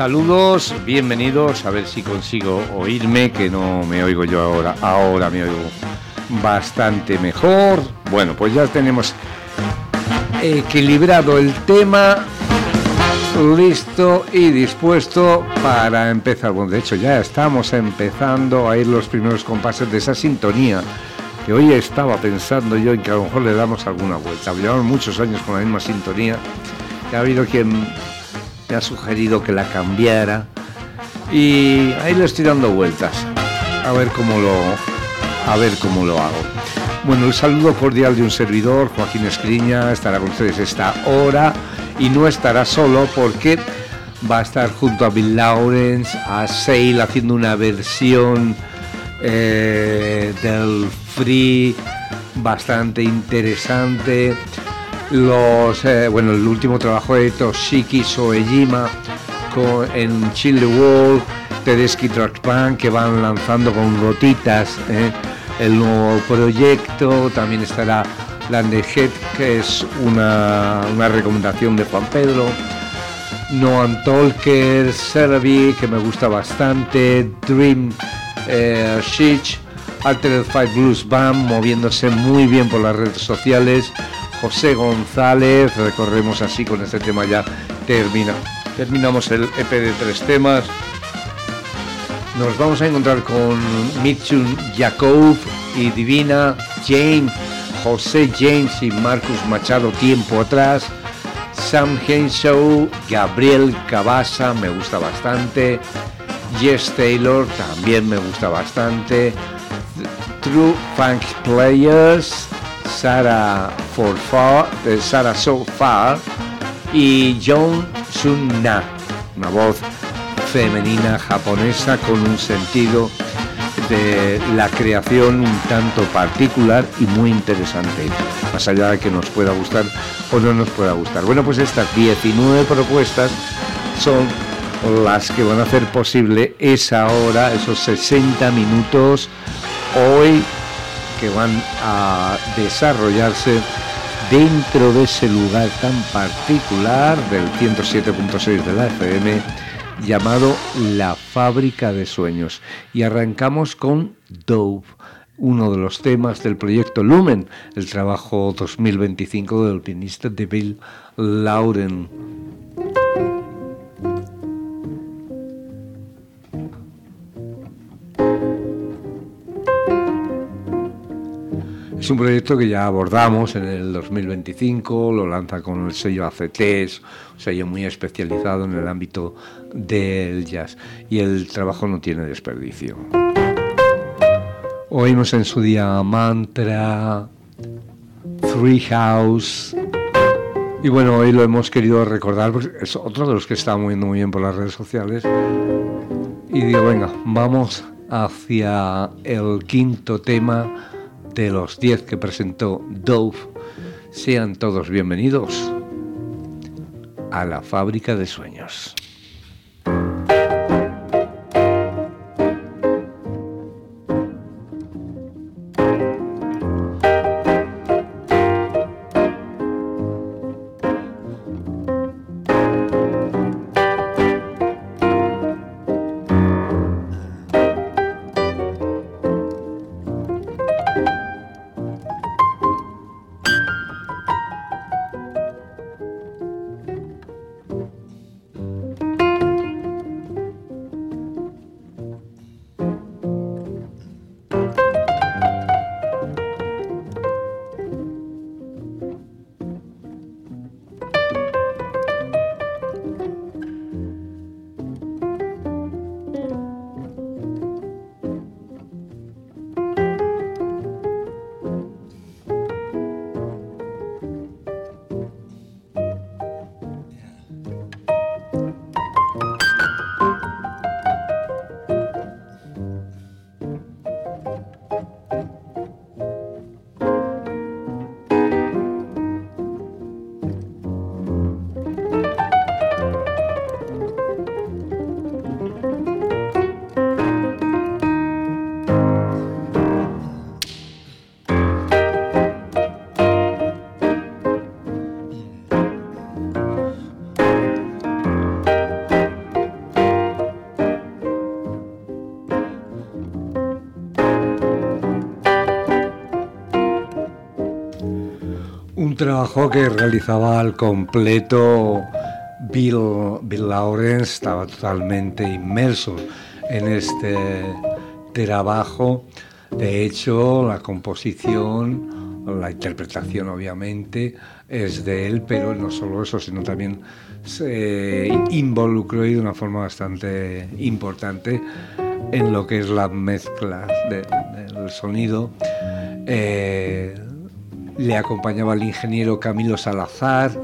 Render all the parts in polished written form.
Saludos, bienvenidos, a ver si consigo oírme, que no me oigo yo ahora me oigo bastante mejor. Bueno, pues ya tenemos equilibrado el tema, listo y dispuesto para empezar. Bueno, de hecho ya estamos empezando a ir los primeros compases de esa sintonía, que hoy estaba pensando yo en que a lo mejor le damos alguna vuelta. Llevamos muchos años con la misma sintonía, que ha habido quien me ha sugerido que la cambiara y ahí le estoy dando vueltas a ver cómo lo hago. Bueno, el saludo cordial de un servidor, Joaquín Escriña, estará con ustedes esta hora y no estará solo porque va a estar junto a Bill Lawrence, a Sale, haciendo una versión del Free bastante interesante. El último trabajo de Toshiki Soejima en Chill the World, Tedeschi Truck Band, que van lanzando con gotitas el nuevo proyecto. También estará Land Ahead, que es una recomendación de Juan Pedro. Noam Tolker, Servi, que me gusta bastante, Dream Sheech, Altered Five Blues Band, moviéndose muy bien por las redes sociales. José González, recorremos así con este tema ya terminamos el EP de 3 temas. Nos vamos a encontrar con Mitchum Jacob y Divina James, José James y Marcus Machado tiempo atrás, Sam Henshaw, Gabriel Cabasa, me gusta bastante, Jess Taylor, también me gusta bastante, True Funk Players, Sarah So Far y Jong Sun Na, una voz femenina japonesa con un sentido de la creación un tanto particular y muy interesante, más allá de que nos pueda gustar o no nos pueda gustar. Bueno, pues estas 19 propuestas son las que van a hacer posible esa hora, esos 60 minutos hoy, que van a desarrollarse dentro de ese lugar tan particular del 107.6 de la FM llamado La Fábrica de Sueños. Y arrancamos con Dove, uno de los temas del proyecto Lumen, el trabajo 2025 del pianista de Bill Lawrence. Es un proyecto que ya abordamos en el 2025, lo lanza con el sello ACT, un sello muy especializado en el ámbito del jazz, y el trabajo no tiene desperdicio. Oímos en su día Mantra, Three House, y bueno, hoy lo hemos querido recordar porque es otro de los que está moviendo muy bien por las redes sociales, y digo, venga, vamos hacia el quinto tema de los 10 que presentó Dove. Sean todos bienvenidos a La Fábrica de Sueños. trabajo que realizaba al completo Bill Lawrence, estaba totalmente inmerso en este trabajo. De hecho, la composición, la interpretación obviamente es de él, pero no solo eso, sino también se involucró de una forma bastante importante en lo que es la mezcla del sonido. Le acompañaba el ingeniero Camilo Salazar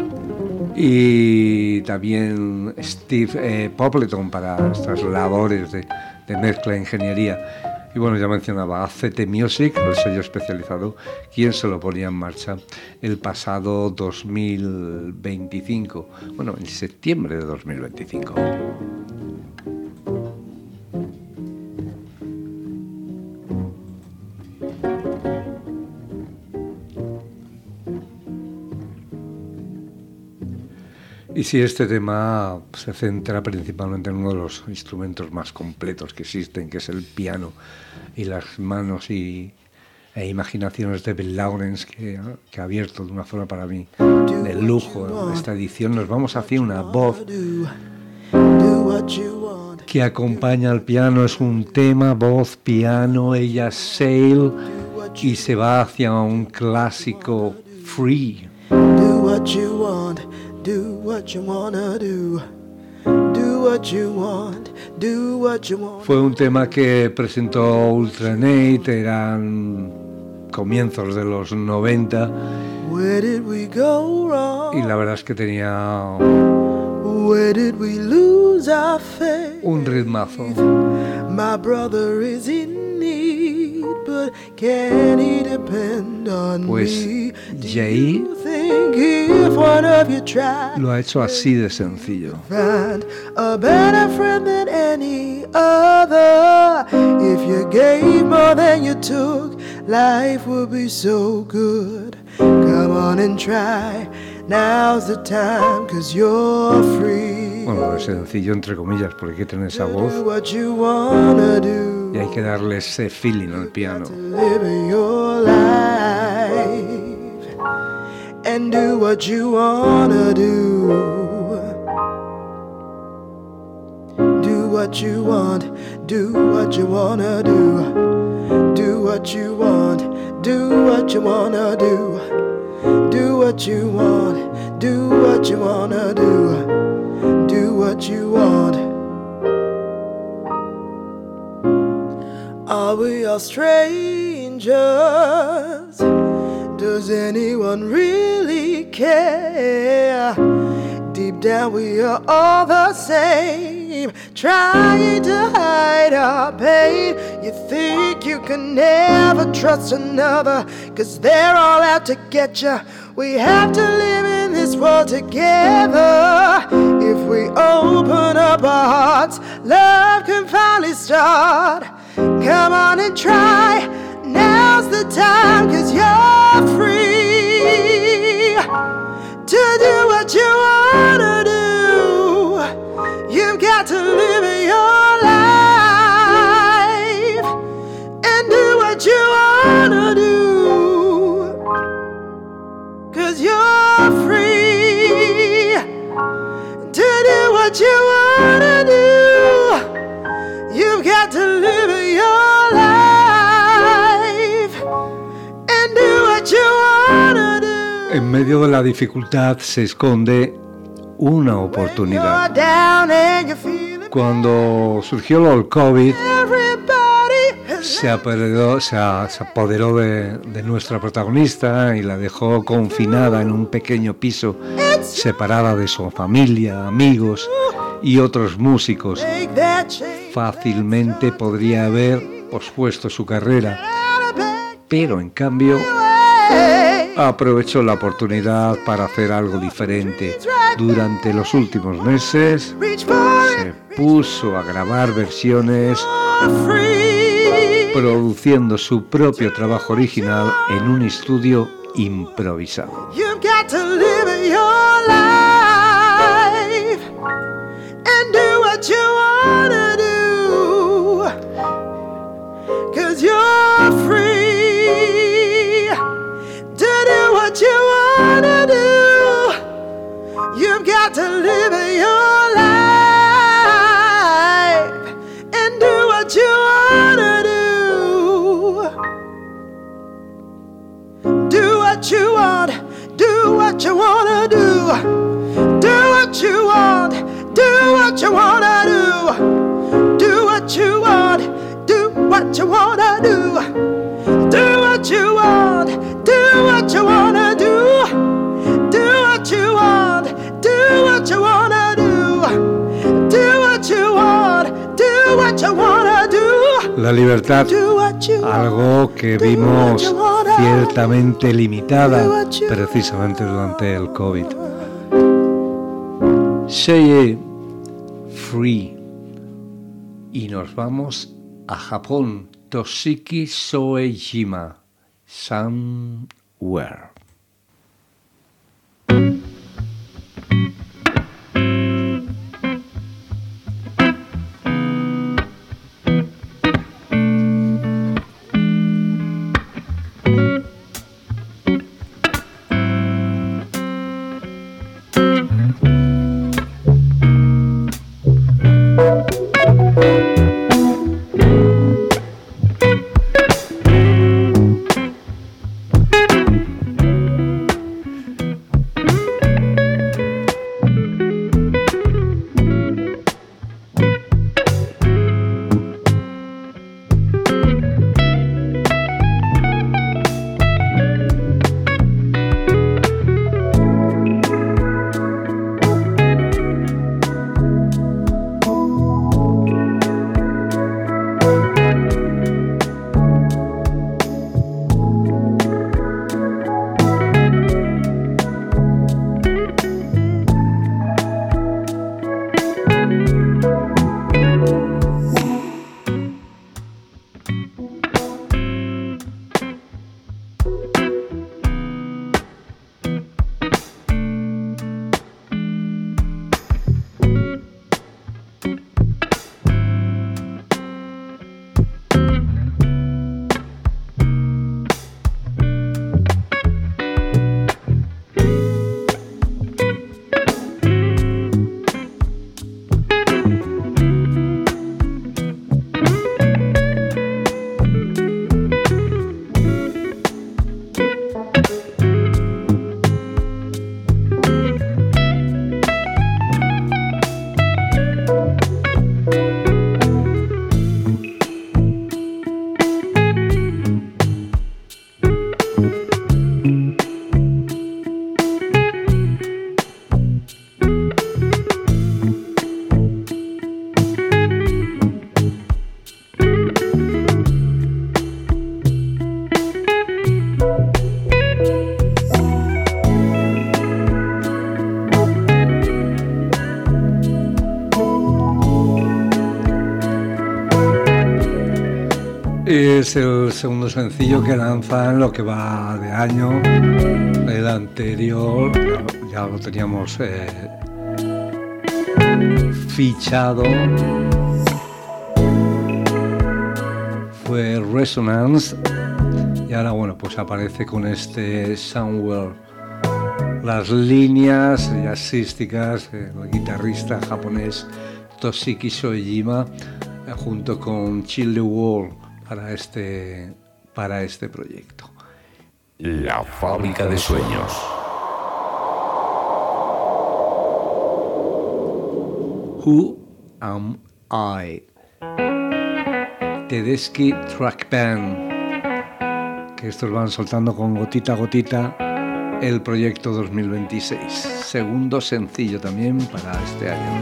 y también Steve Popleton para estas labores de mezcla e ingeniería. Y bueno, ya mencionaba ACT Music, el sello especializado, quien se lo ponía en marcha el pasado 2025, bueno, en septiembre de 2025. Y si este tema se centra principalmente en uno de los instrumentos más completos que existen, que es el piano, y las manos e imaginaciones de Bill Lawrence, que ha abierto de una forma para mí de lujo esta edición, nos vamos hacia una voz que acompaña al piano. Es un tema, voz, piano, ella sail, y se va hacia un clásico, Free. Do what you want. Do what you wanna do. Do what you want. Do what you want. Fue un tema que presentó Ultranate, eran comienzos de los 90. Where did we go wrong? Y la verdad es que tenía Where did we lose our faith? un ritmazo. My brother is in need, but can he depend on Pues me? Jay Think if one of you tried lo ha hecho así de sencillo. find a better friend than any other. If you gave more than you took, life would be so good. Come on and try. Now's the time, 'cause you're free. Bueno, de sencillo entre comillas, porque hay que tener esa voz Do what you wanna do. y hay que darle ese feeling al piano. Live your life and do what you wanna do. Do what you want, do what you wanna do. Do what you want, do what you wanna do. Do what you want, do what you wanna do. Do what you want. Are we all strangers? Does anyone really care? Deep down we are all the same, trying to hide our pain. You think you can never trust another, 'cause they're all out to get you. We have to live in this world together. If we open up our hearts, love can finally start. Come on and try, now's the time, 'cause you're free to do what you wanna do. You've got to live your life and do what you wanna do, 'cause you're free to do what you wanna do. You've got to live your life and do what you wanna do. En medio de la dificultad se esconde una oportunidad. Cuando surgió el COVID, se apoderó de nuestra protagonista y la dejó confinada en un pequeño piso, separada de su familia, amigos y otros músicos. Fácilmente podría haber pospuesto su carrera, pero en cambio aprovechó la oportunidad para hacer algo diferente. Durante los últimos meses se puso a grabar versiones, produciendo su propio trabajo original en un estudio improvisado. You've got to live your life and do what you wanna do, 'cause you're free to do what you want. you wanna do. Do what you want. Do what you wanna do. Do what you want. Do what you wanna do. Do what you want. Do what you wanna do. Do what you want. Do what you wanna do. La libertad, algo que vimos ciertamente limitada precisamente durante el COVID. Say Free. Y nos vamos a Japón. Toshiki Soejima, Somewhere. Es el segundo sencillo que lanzan lo que va de año. El anterior ya lo teníamos fichado. Fue Resonance. Y ahora, bueno, pues aparece con este Somewhere. Las líneas jazzísticas del guitarrista japonés Toshiki Soejima junto con Chill the World para este proyecto. La fábrica de sueños. Who Am I? Tedeschi Track Band, que estos van soltando con gotita a gotita el proyecto 2026, segundo sencillo también para este año.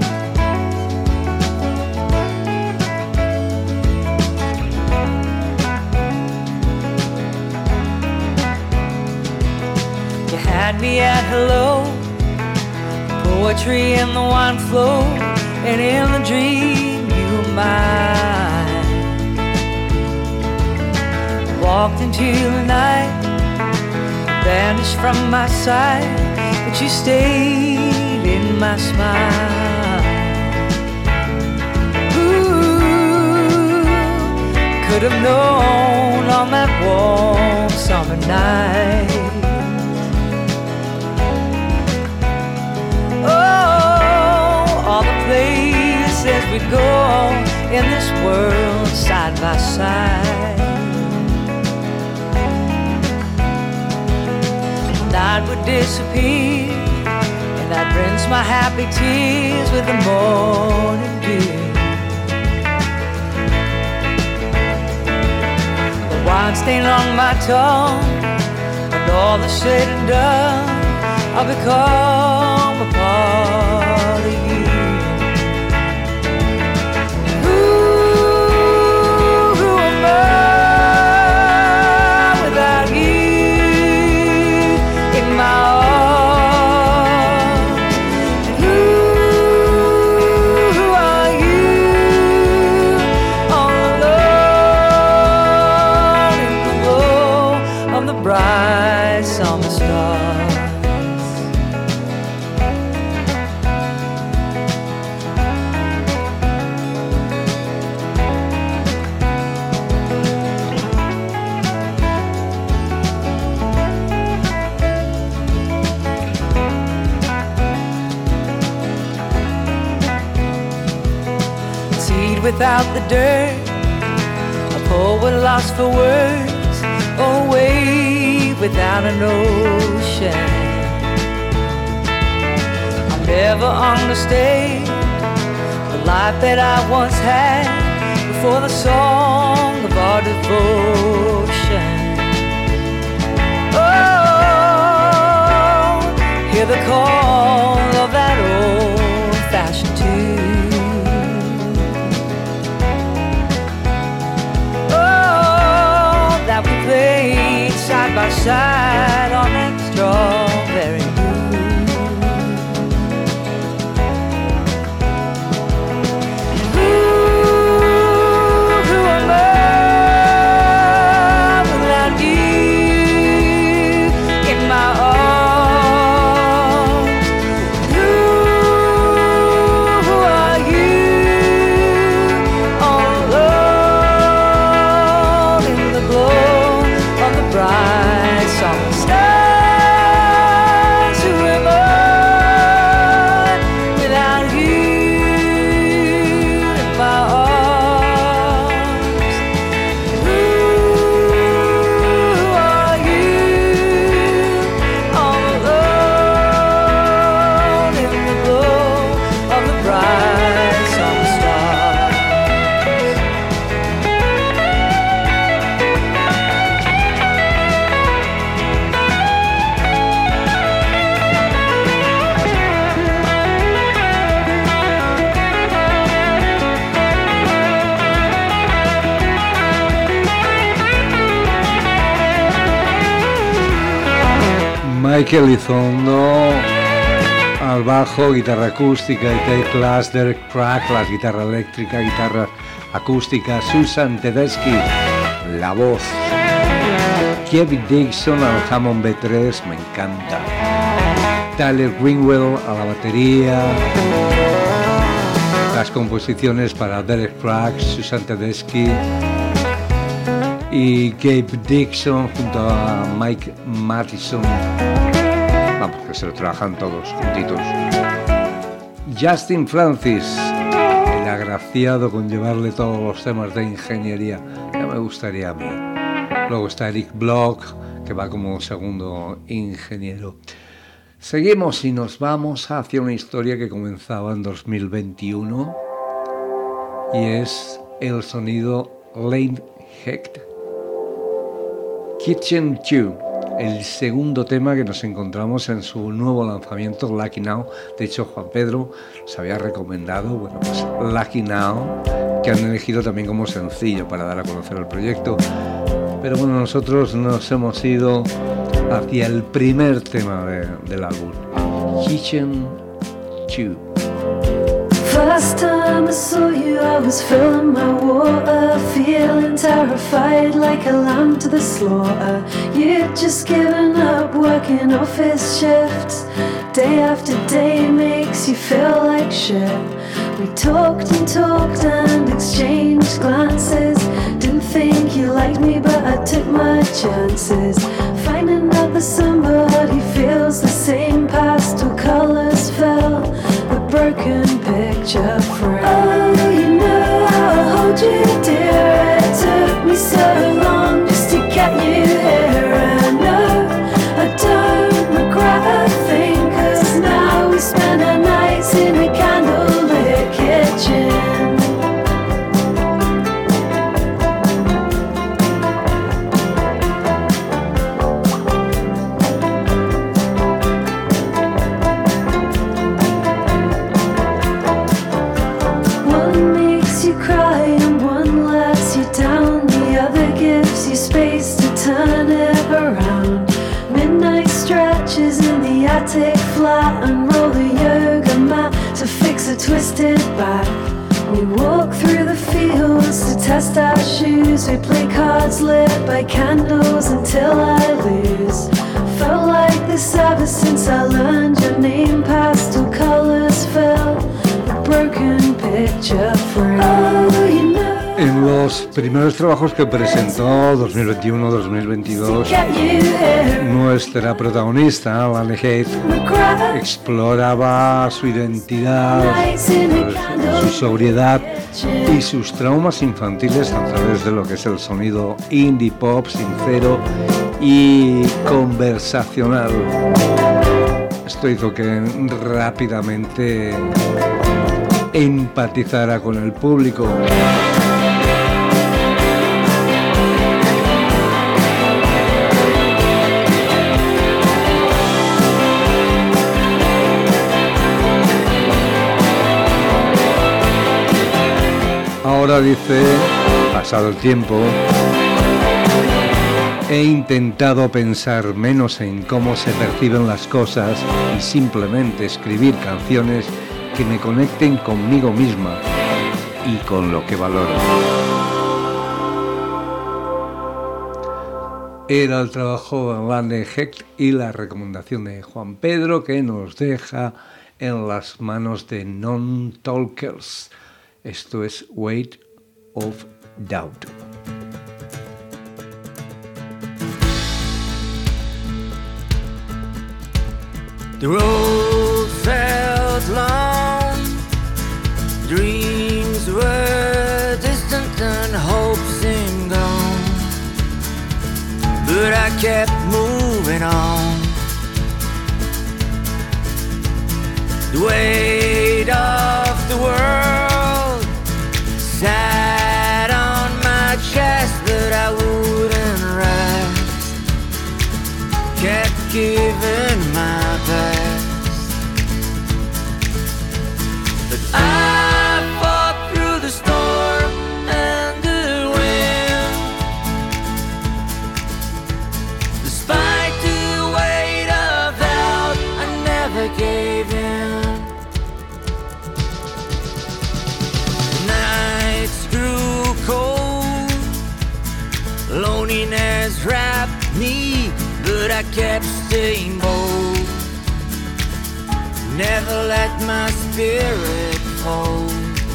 Had me at hello, poetry in the wine flow, and in the dream you were mine. Walked into the night, vanished from my sight, but you stayed in my smile. Ooh, could have known on that warm summer night. Places we go in this world side by side. Night would disappear and I'd rinse my happy tears with the morning dew. The wine stain on my tongue, and all the said and done, I'll become a part of you. Who am I without you in my arms? Who are you all alone in the glow of the bright summer stars? Without the dirt, a poet lost for words, or a wave without an ocean. I'll never understand the life that I once had before the song of our devotion. Oh, hear the call of that old-fashioned tune. That we played side by side on that strawberry moon. Who am I without you in my arms? Who are you all alone in the glow of the bright summer stars? Who am I without you in my arms? Who are you all alone in the glow of the bright summer stars? Michael Elizondo al bajo, guitarra acústica y teclas, Derek Pratt, guitarra eléctrica, guitarra acústica, Susan Tedeschi, la voz, Kevin Dixon al Hammond B3, me encanta, Tyler Greenwell a la batería, las composiciones para Derek Pratt, Susan Tedeschi y Gabe Dixon junto a Mike Mattison. Vamos, que se lo trabajan todos juntitos. Justin Francis, el agraciado con llevarle todos los temas de ingeniería, ya me gustaría a mí. Luego está Eric Bloch, que va como segundo ingeniero. Seguimos y nos vamos hacia una historia que comenzaba en 2021 y es el sonido Lane Hecht, Kitchen 2, el segundo tema que nos encontramos en su nuevo lanzamiento, Lucky Now. De hecho, Juan Pedro nos había recomendado, bueno, pues Lucky Now, que han elegido también como sencillo para dar a conocer el proyecto. Pero bueno, nosotros nos hemos ido hacia el primer tema del álbum, Kitchen 2. First time I saw you, I was filling my water, feeling terrified like a lamb to the slaughter. You'd just given up working office shifts. Day after day makes you feel like shit. We talked and exchanged glances. Didn't think you liked me, but I took my chances. Finding out that somebody feels the same, pastel colors fell, the broken picture frame. Oh, you know I'll hold you dear. It took me so long just to get you here. And no, I don't regret a thing, 'cause now we you cry and one lets you down. The other gives you space to turn it around. Midnight stretches in the attic flat and roll the yoga mat to fix a twisted back. We walk through the fields to test our shoes. We play cards lit by candles until I lose. Felt like this ever since I learned your name. Pastel colors fill the broken picture frame. Oh, you know. En los primeros trabajos que presentó, 2021-2022, nuestra protagonista, Lana Heath, exploraba su identidad, su sobriedad y sus traumas infantiles a través de lo que es el sonido indie pop sincero y conversacional. Esto hizo que rápidamente empatizara con el público. Ahora dice, pasado el tiempo, he intentado pensar menos en cómo se perciben las cosas y simplemente escribir canciones que me conecten conmigo misma y con lo que valoro. Era el trabajo de Lana Heath y la recomendación de Juan Pedro, que nos deja en las manos de Non-Talkers. Esto es Weight of Doubt. The road felt long, dreams were distant and hopes seemed gone, but I kept moving on. The weight of the world sat on my chest, but I wouldn't rest. Kept giving my best, but I fought through the storm and the wind. Despite the weight of doubt, I never gave in. Cold, loneliness wrapped me, but I kept staying bold. Never let my spirit fall.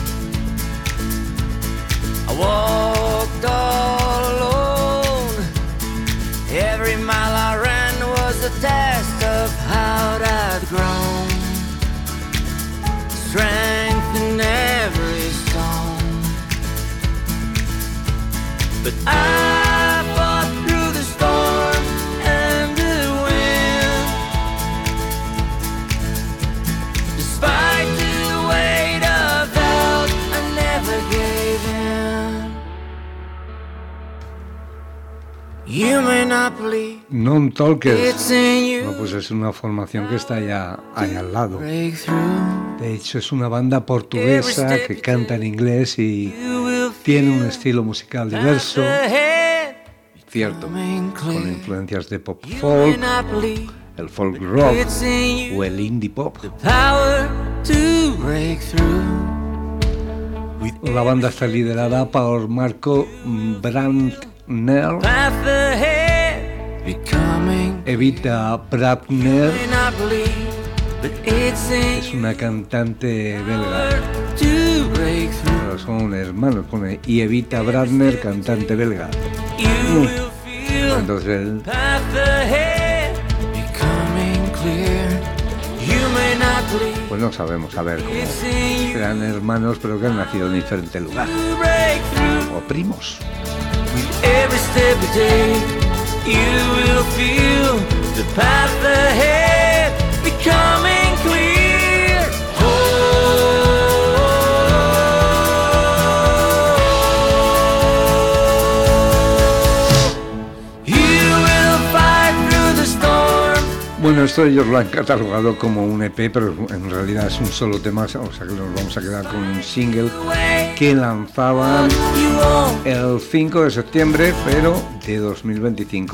I walked all alone. Every mile I ran was a test of how I'd grown. Strength in every stone. But I fought through the storm and the wind. Despite the weight of doubt, I never gave in. You may not believe. Non-Talkers. No, pues es una formación que está ya ahí al lado. De hecho, es una banda portuguesa que canta en inglés y tiene un estilo musical diverso, cierto, con influencias de pop folk, el folk rock o el indie pop. La banda está liderada por Marco Brandner, Evita Brandner es una cantante belga. Pero son hermanos, pone, y Evita Brandner, cantante belga. Entonces él... Pues no sabemos, a ver, cómo eran hermanos pero que han nacido en diferente lugar. O primos. Bueno, esto ellos lo han catalogado como un EP, pero en realidad es un solo tema, o sea que nos vamos a quedar con un single que lanzaban el 5 de septiembre, pero de 2025.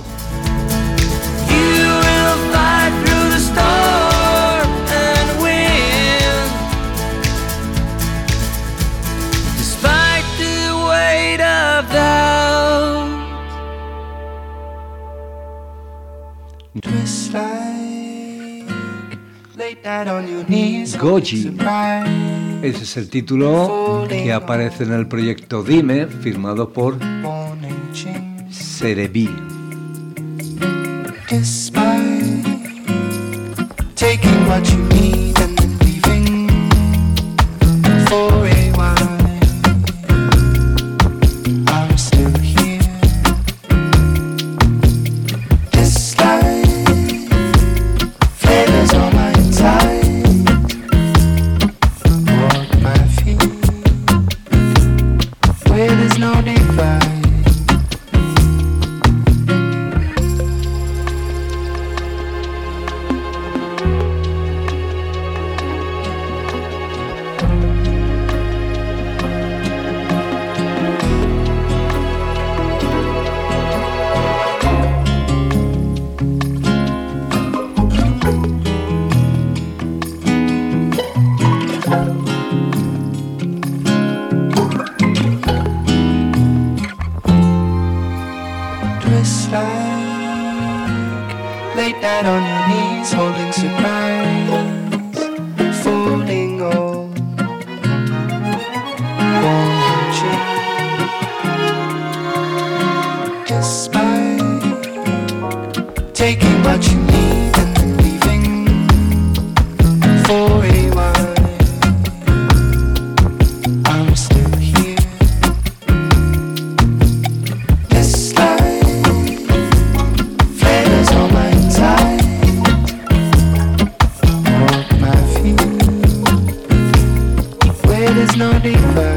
Goji, ese es el título que aparece en el proyecto Dime, firmado por Cerebi. Taking what you need and then leaving for a while. I'm still here. This life flavors on my inside. Walk my feet where there's no divide. Late night on your knees, holding surprise, folding all, watching, despite taking what you need and then leaving for a while. I'm still here. This life flavors on my inside. Walk my feet where there's no divide.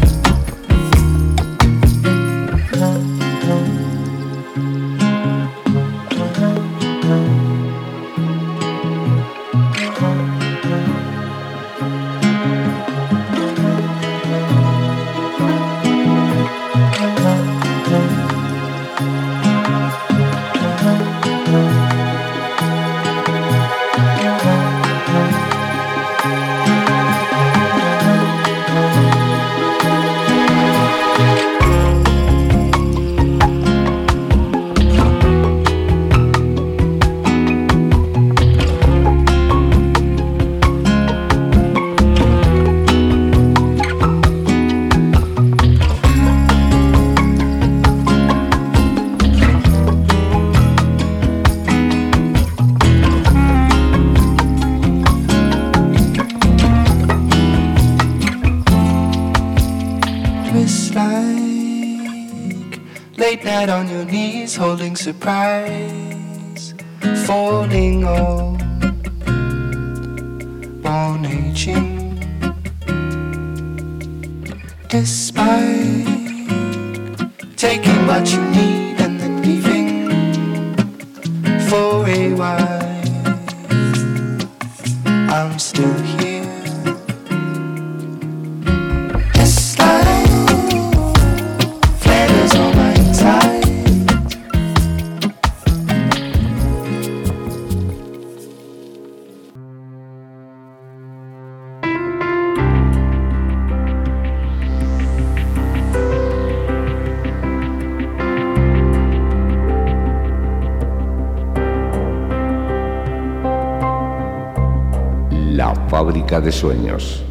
Late night on your knees, holding surprise, folding all, born aging, despite taking what you need and then leaving for a while. I'm still here. Fábrica de sueños.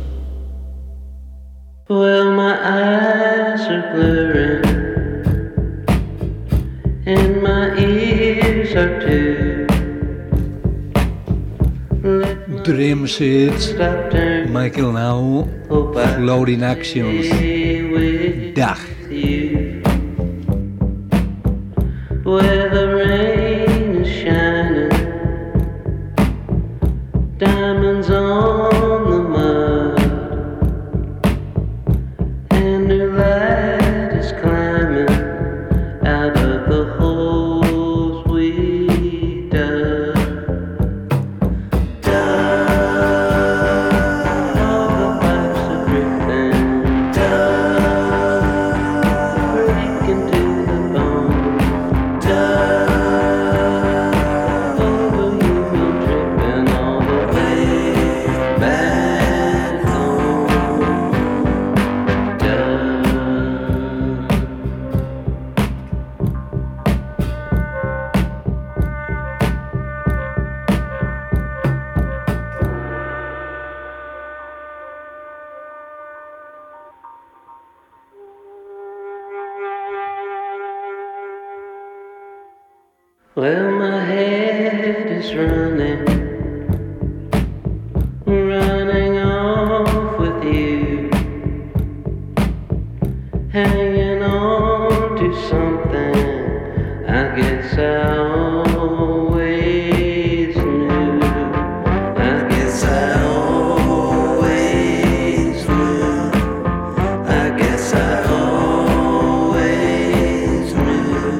Well, my eyes are blurring and my ears are too. Dream Seeds, Michael Now, Floating Actions, Dag. Where the rain is shining, diamonds on the mud, and new light is climbing out of the holes we dug. Well, my head is running off with you, hanging on to something I guess I always knew. I guess I always knew. I guess I always knew.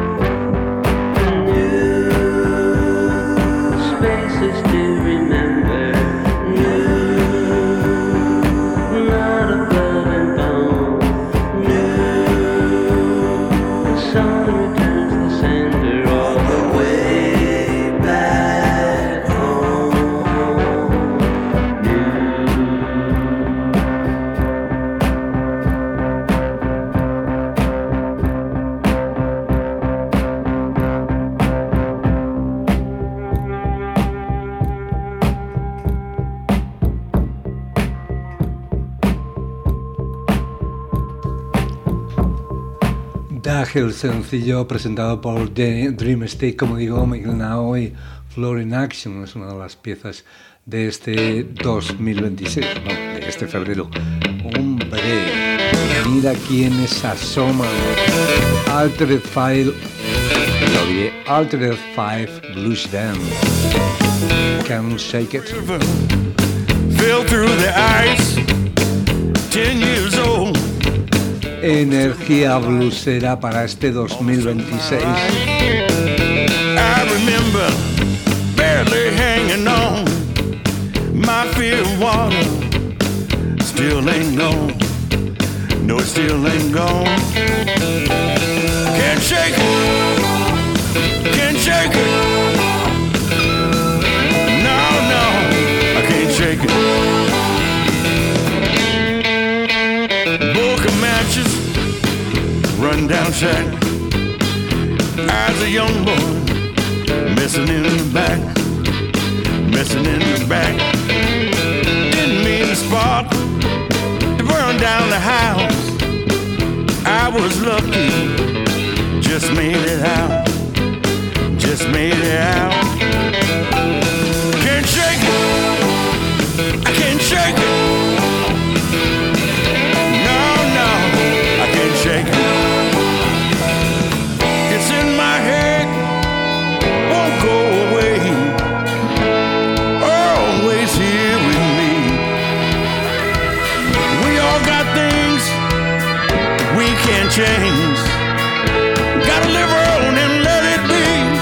New spaces to remember. New, not a blood and bone. New, the sun returns the sender all the way back home. New. Dag, el sencillo presentado por Dream State, como digo, Miguel Nao y Floor in Action, es una de las piezas de este 2026, no, de este febrero. Hombre, mira quiénes asoman. Altered Five, lo diré, Altered Five Blues Band. Can't Shake It. Fell through the ice, 10 years old. Energía bluesera para este 2026. I remember barely hanging on. My fear of water still ain't gone. No, it still ain't gone. Can't shake it. Can't shake it. No, no, I can't shake it. Book of matches, run down shack. As a young boy, messing in the back, messing in the back. Didn't mean to spark, to burn down the house. I was lucky, just made it out, just made it out. Can't shake it, I can't shake it. No, no, I can't shake it. It's in my head, won't go away. Always here with me. We all got things we can't change. Gotta live on and let it be.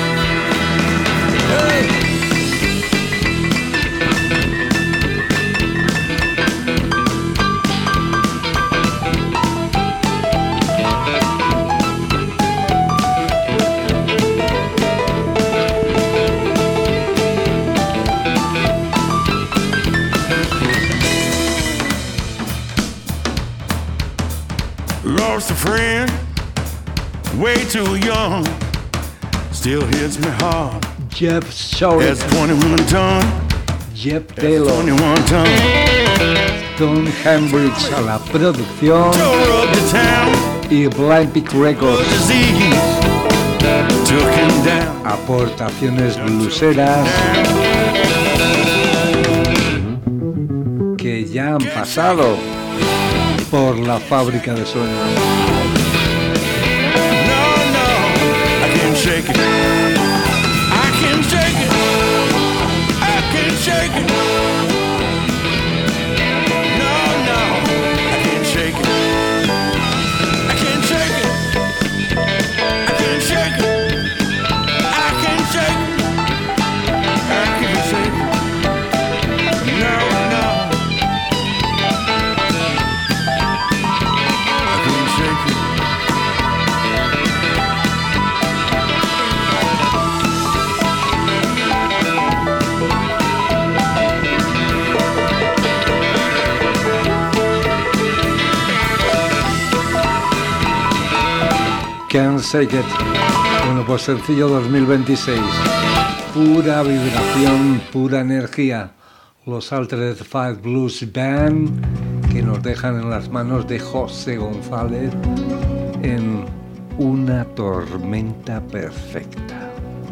Hey. Lost a friend, way too young. Still hits me hard. Jeff Shore, That's 21 ton. Jeff That's Taylor, 21 ton. Tom Hambridge a la producción Tore up the town. y Blind Peak Records, Disease took him down. aportaciones blueseras que ya han pasado por la fábrica de sueños. No, no, I can't shake it. I can't shake it. I can't shake it. No, no, I can't shake it. I can't shake it. I can't shake it. I can't shake it. I can't shake it. No, no. I can't shake it. Can't Shake It. Bueno, pues sencillo 2026. Pura vibración, pura energía. Los Altered Five Blues Band, que nos dejan en las manos de José González en Una tormenta perfecta.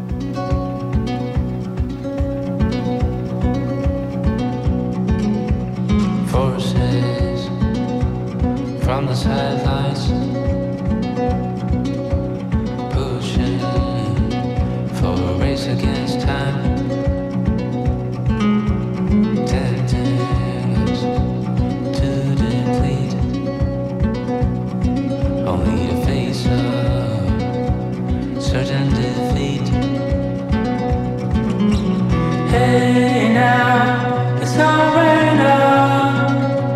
on the sidelines, pushing for a race against time, tempting us to deplete, only to face a certain defeat. Hey now, it's not right now.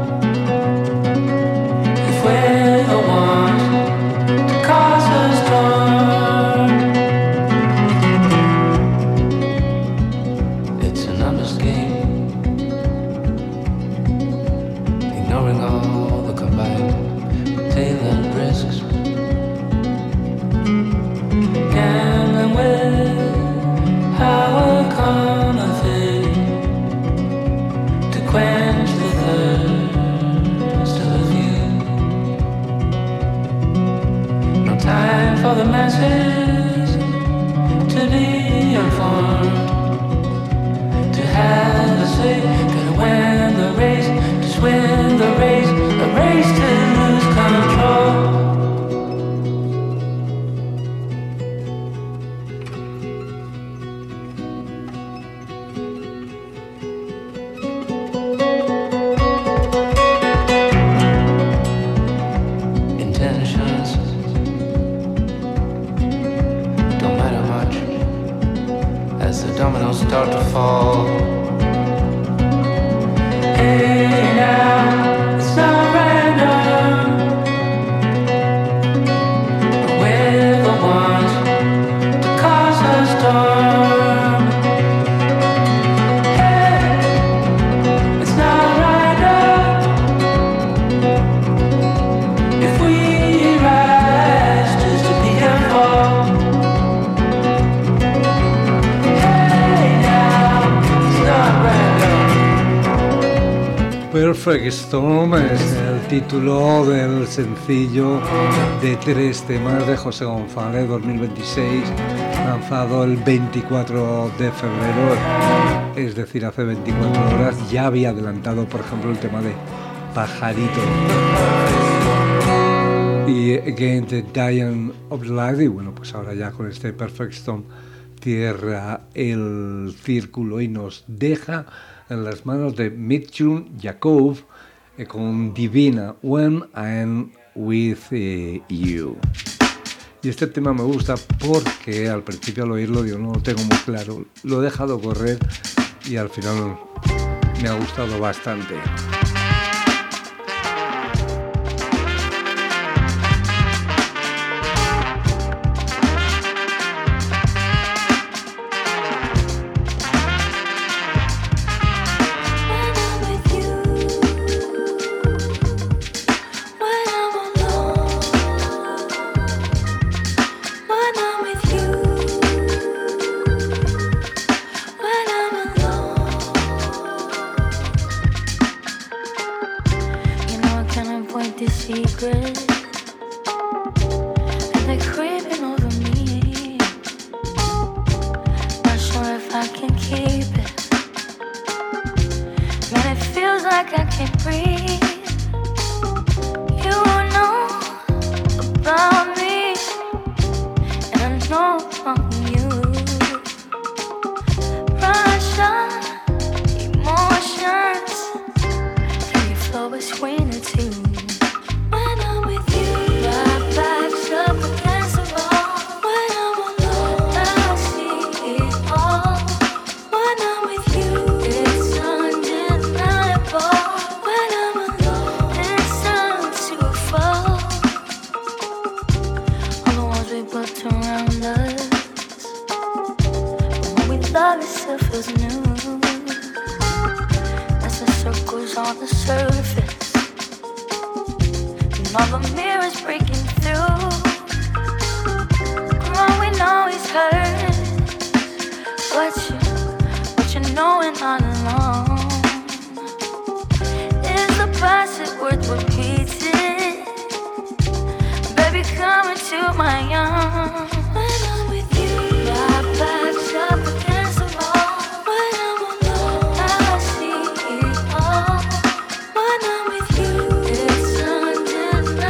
If we're the ones to cause a storm, it's a numbers game, ignoring all the combined tailored risks, gambling with our common thing to quench the thirst of the few. No time for the masses to be informed, to have a say, gotta win the race, just win the race, a race to lose control. Intentions don't matter much as the dominoes start to fall. Hey now, it's not right now. We're the ones to cause a storm. Hey, it's not right now. If we rise just to be and fall. Hey now, it's not right now. Perfect Storm es el título del sencillo de 3 temas de José González 2026, lanzado el 24 de febrero, es decir, hace 24 horas. Ya había adelantado, por ejemplo, el tema de Pajarito y Against the Dying of the Light, y bueno, pues ahora ya con este Perfect Storm cierra el círculo y nos deja en las manos de Mitchum Jacob con Divina, When I'm With You. Y este tema me gusta porque al principio al oírlo yo no lo tengo muy claro, lo he dejado correr y al final me ha gustado bastante. When I'm with you, it's undeniable.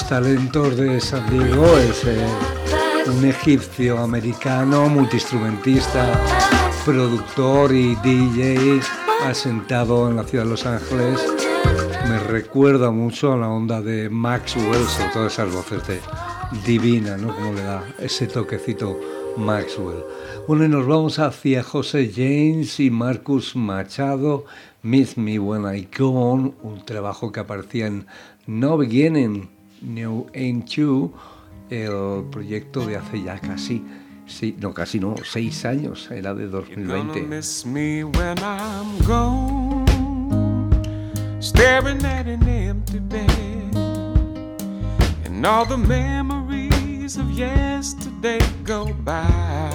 talentos de San Diego. Es un egipcio americano, multiinstrumentista, productor y DJ asentado en la ciudad de Los Ángeles. Me recuerda mucho a la onda de Maxwell, sobre todo esas voces de divina, ¿no? Como le da ese toquecito Maxwell. Bueno, y nos vamos hacia José James y Marcus Machado, Miss Me When I Gone, un trabajo que aparecía en No Beginning, New Ain't You, el proyecto de hace ya casi 6 años, era de 2020. Staring at an empty bed, and all the memories of yesterday go by.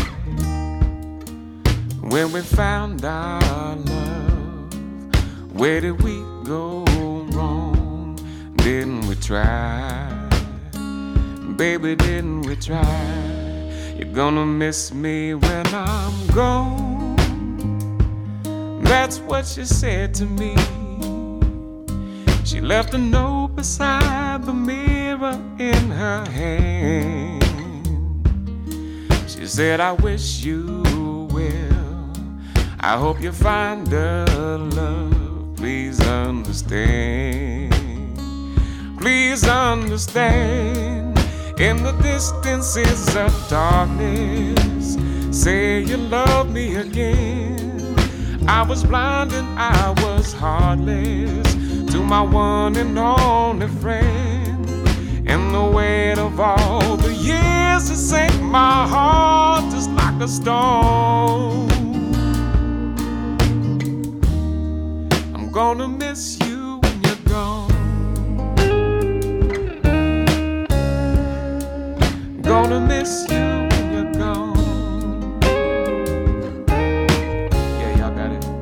When we found our love, where did we go wrong? Didn't we try? Baby, didn't we try? You're gonna miss me when I'm gone. That's what she said to me. She left a note beside the mirror in her hand. She said, I wish you well. I hope you find a love. Please understand. Please understand. In the distances of darkness, say you love me again. I was blind and I was heartless to my one and only friend. And the weight of all the years that sank my heart just like a stone. I'm gonna miss you when you're gone. Gonna miss you when you're gone. Yeah, y'all got it.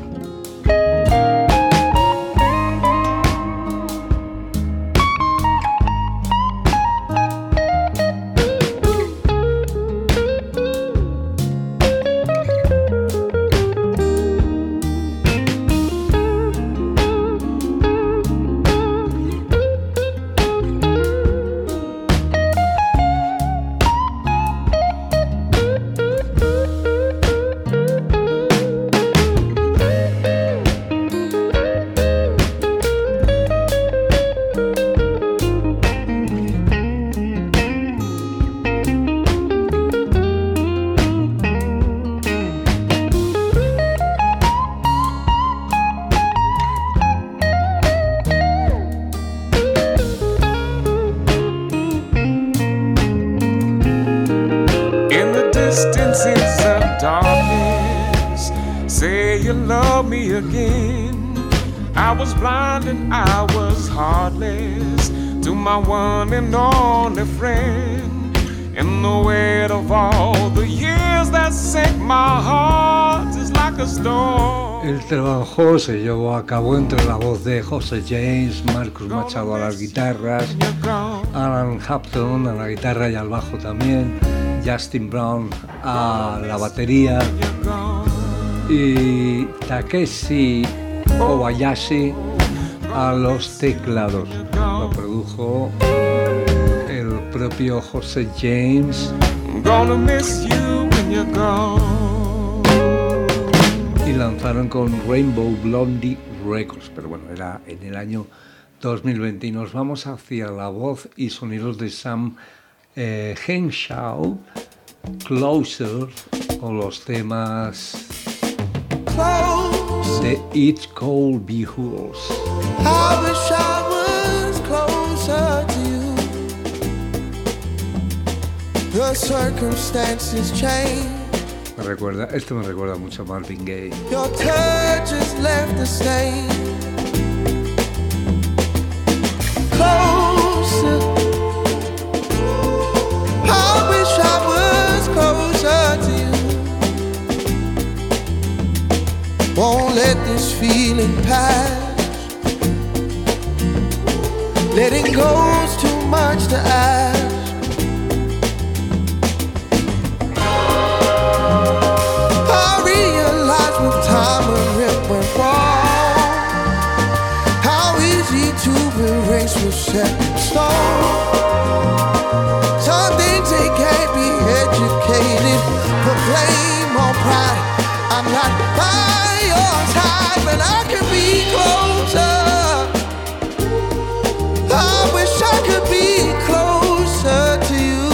I was blind and I was heartless to my one and only friend. In the weight of all the years that sank my heart just like a stone. El trabajo se llevó a cabo entre la voz de José James, Marcus Machado a las guitarras, Alan Hampton a la guitarra y al bajo también, Justin Brown a la batería y Takeshi Kobayashi a los teclados. Lo produjo el propio José James y lanzaron con Rainbow Blondie Records, pero bueno, era en el año 2020. Y nos vamos hacia la voz y sonidos de Sam Henshaw, Closer, con los temas de It's Cold Beholes. I wish I was closer to you. The circumstances change. Esto me recuerda mucho a Marvin Gaye. Your touch has left the stain. Closer. I wish I was closer to you. Won't let this feeling pass. Letting go's too much to ask. I realize with time when it went wrong, how easy to erase was set in stone. on pride. I'm not by your side, but I could be closer. I wish I could be closer to you.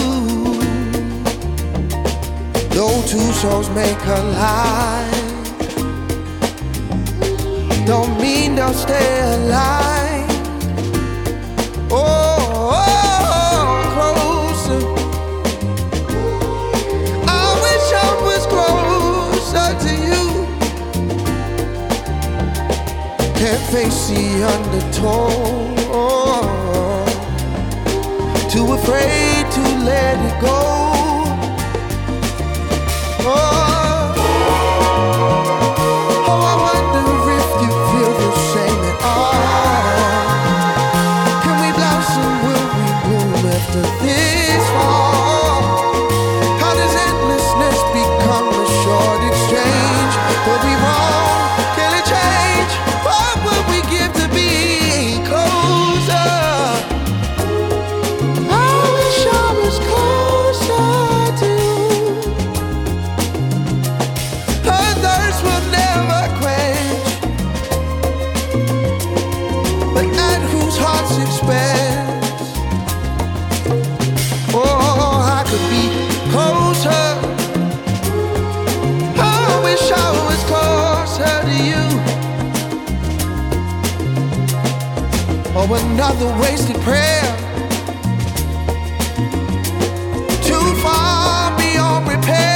Though two souls make a life, don't mean they'll stay alive. Oh, closer. I wish I was closer to you. Can't face the undertow. Too afraid to let it go. Oh, I wonder if you feel the same at all. Can we blossom? Will we bloom after this fall? How does endlessness become a short exchange? Were we wrong? Can it change? What would we give to be closer? I wish I was closer to you. Her thirst will never quench, but at whose heart's expense? Oh, I could be closer. I wish I was closer to you. Oh, another wasted prayer, too far beyond repair.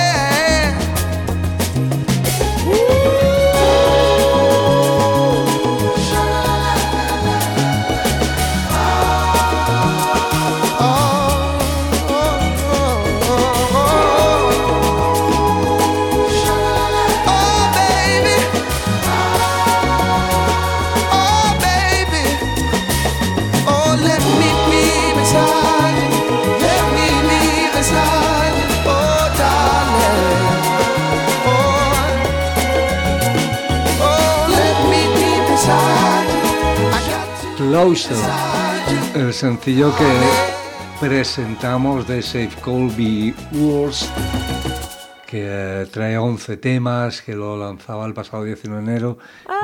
Closer, el sencillo que presentamos de Save Colby Wars, que trae 11 temas, que lo lanzaba el pasado 19 de enero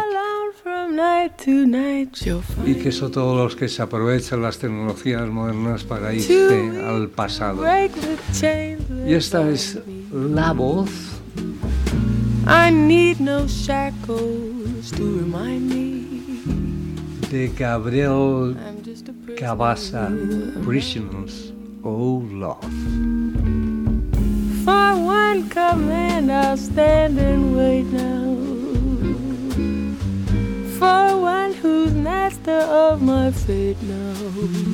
y que son todos los que se aprovechan las tecnologías modernas para irse al pasado. Y esta es la voz I need no shackles to remind me de Gabriel Cabasa, Prisoners of Love. For one command I'll stand and wait now, for one who's master of my fate now.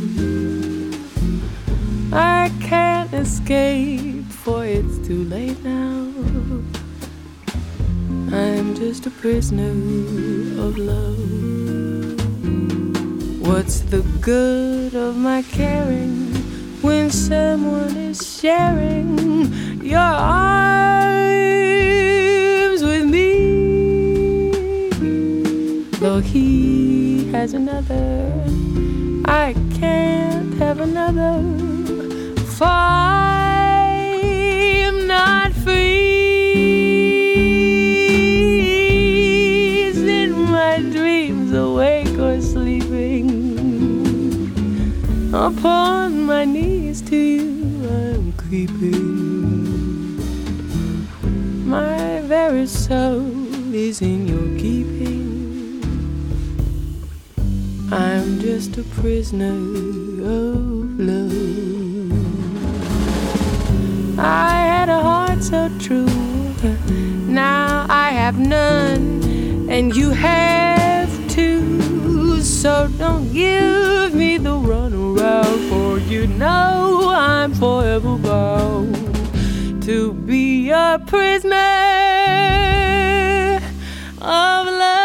I can't escape, for it's too late now. I'm just a prisoner of love. What's the good of my caring when someone is sharing your arms with me? Though he has another, I can't have another, for I'm not free. Is in my dreams, awake or sleeping, upon my knees to you I'm creeping. My very soul is in your keeping. I'm just a prisoner of love. I had a heart so true, now I have none, and you have too. So don't give me the runaround, for you know I'm forever bound to be a prisoner of love.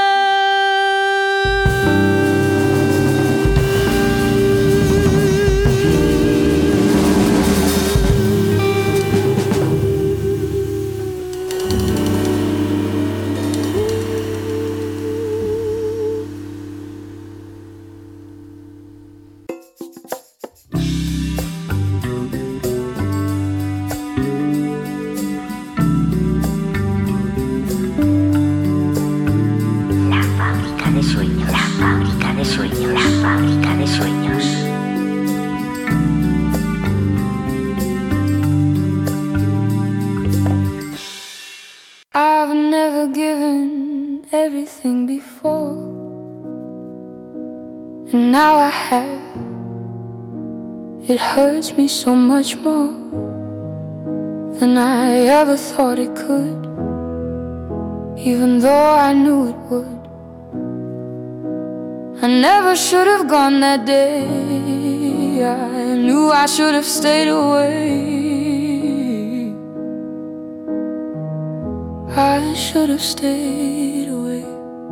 everything before, and now I have. It hurts me so much more than I ever thought it could, even though I knew it would. I never should have gone that day. I knew I should have stayed away. I should have stayed away.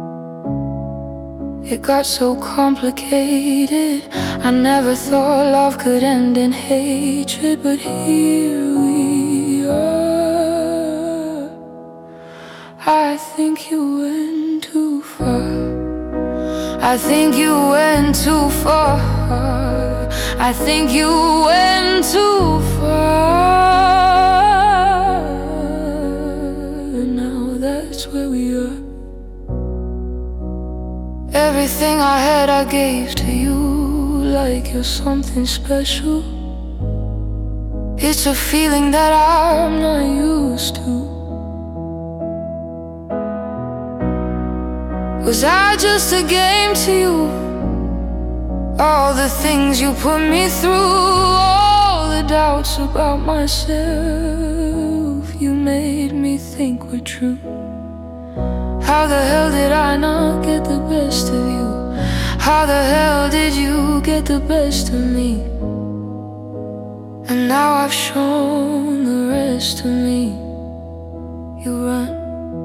It got so complicated. I never thought love could end in hatred, but here we are. I think you went too far. I think you went too far. I think you went too far. Now that's where we are. Everything I had I gave to you, like you're something special. It's a feeling that I'm not used to. Was I just a game to you? All the things you put me through, all the doubts about myself you made me think were true. How the hell did I not get the best of you? How the hell did you get the best of me? And now I've shown the rest of me. You run.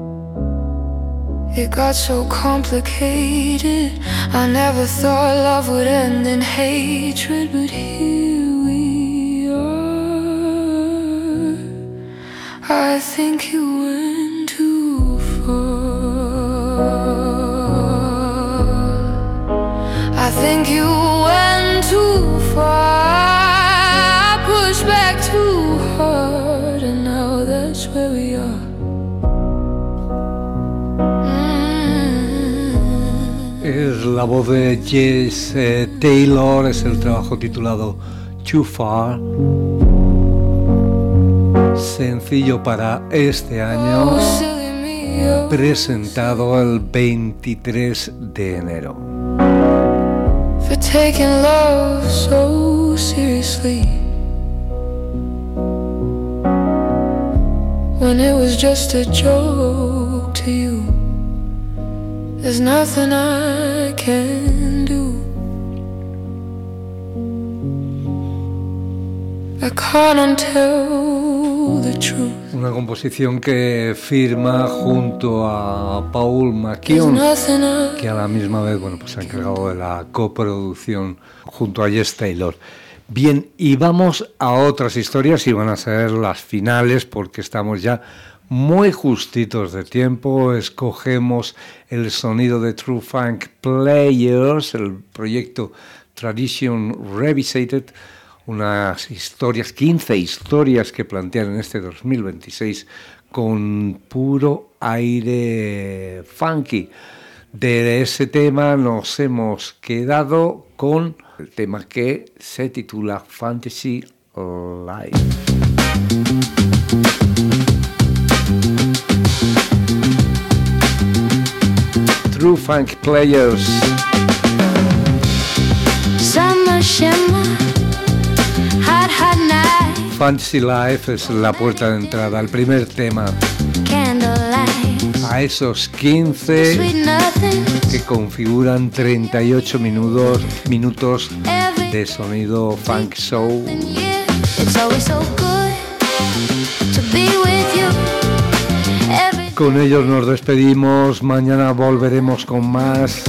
It got so complicated. I never thought love would end in hatred, but here we are. I think you went too far. I think you went too far. I pushed back too hard, and now that's where we are. Es la voz de Jess Taylor, es el trabajo titulado Too Far, sencillo para este año, presentado el 23 de enero. For taking love so seriously, when it was just a joke to you. There's nothing I can do. I can't untell the truth. Una composición que firma junto a Paul McKeown, que a la misma vez, bueno, pues se ha encargado de la coproducción junto a Jess Taylor. Bien, y vamos a otras historias y van a ser las finales porque estamos ya muy justitos de tiempo. Escogemos el sonido de True Funk Players, el proyecto Tradition Revisited, unas historias, 15 historias que plantean en este 2026 con puro aire funky. De ese tema nos hemos quedado con el tema que se titula Fantasy Life. True Funk Players. Summer shimmer, hot, hot night. Fantasy Life es la puerta de entrada, el primer tema. Candlelight. A esos 15 que configuran 38 minutos de sonido funk soul. It's always so good to be with you. Con ellos nos despedimos, mañana volveremos con más.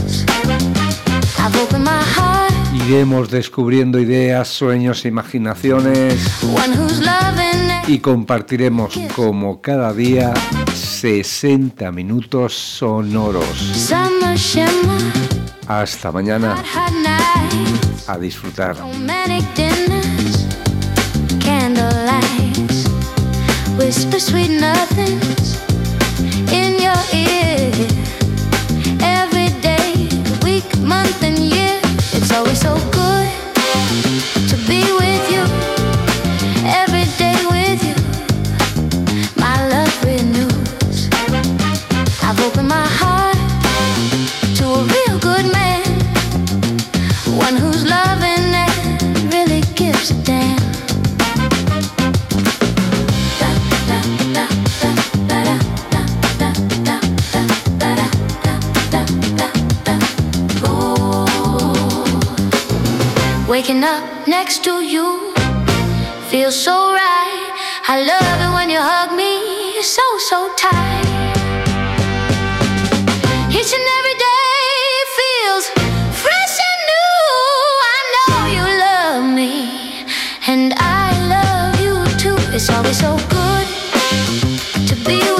Iremos descubriendo ideas, sueños, imaginaciones y compartiremos como cada día 60 minutos sonoros. Hasta mañana. A disfrutar. Whisper sweet nothings in your ear. Every day, week, month and year. It's always so good to be with you. Every day with you, my love renews. I've opened my heart Waking up next to you feels so right. I love it when you hug me so, so tight. Each and every day feels fresh and new. I know you love me and I love you too. It's always so good to be with you.